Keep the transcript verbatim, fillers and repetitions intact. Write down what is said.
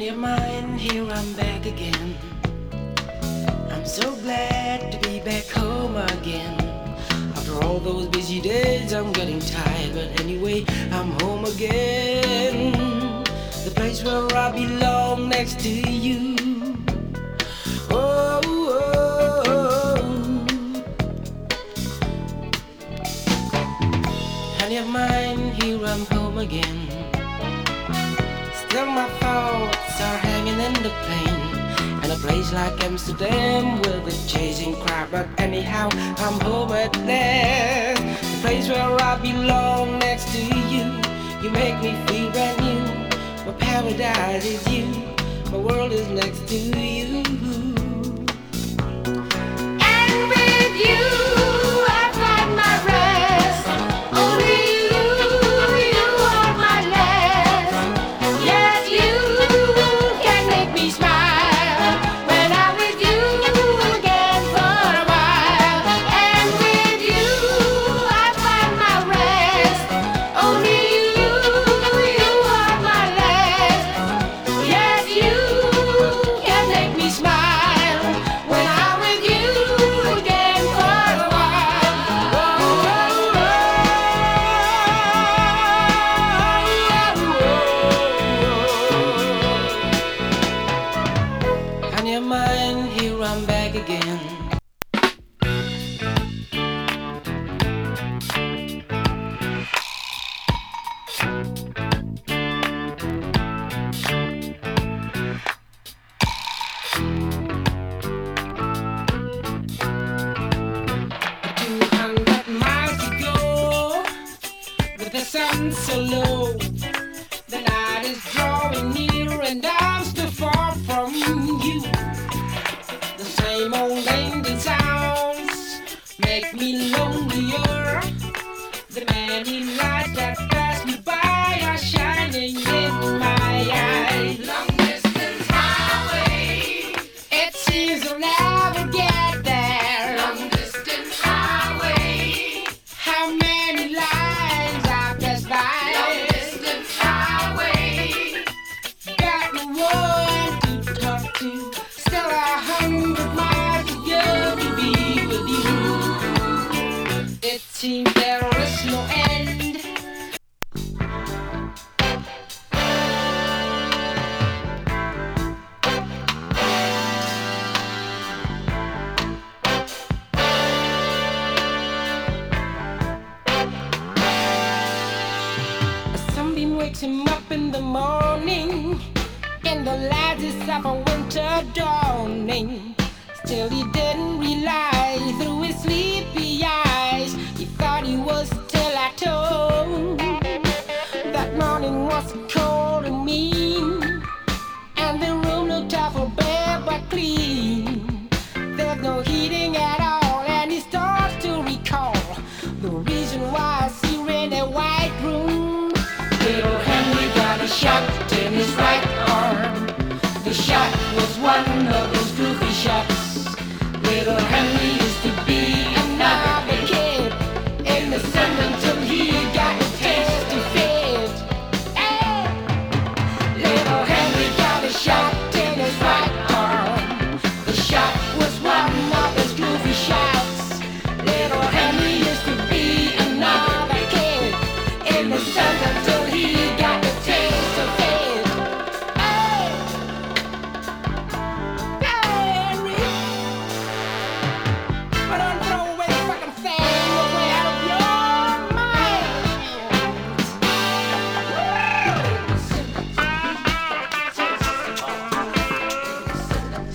your mind, here I'm back again. I'm so glad to be back home again. After all those busy days, I'm getting tired, but anyway, I'm home again. The place where I belong, next to you. Oh, oh, oh. Honey of mine, here I'm home again. Still my thoughts are hanging in the plane. And a place like Amsterdam with a chasing crowd. But anyhow, I'm home at last. The place where I belong, next to you. You make me feel brand new. My paradise is you. My world is next to you. And with you I find my rest. Only you, you are my last. Yes, you can make me smile when I'm with you again for a while. And with you I find my rest. Only you, you are my last. Yes, you can make me smile when I'm with you again for a while. On your mind, here I'm back again. two hundred miles to go, with the sun so low. The night is drawing near and I'm still far from you. The same old angel sounds make me lonelier. The many lights that pass me by are shining in my eyes. Long distance highway, it seems I'll never get there. Long distance highway, how many lines I pass by. Long distance highway, got no one to talk to. Still a hundred miles to go to be with you. It seems there is no end. A sunbeam wakes him up in the morning, in the lattice of a winter dawning. Still he didn't realize through his sleepy eyes, he thought he was still at home. That morning was cold and mean, and the room looked awful bare but clean. There's no heating at all, and he starts to recall the reason why I see in a white room. Little Henry got a shot in his right arm. The shot was one of those goofy shots. Little Henry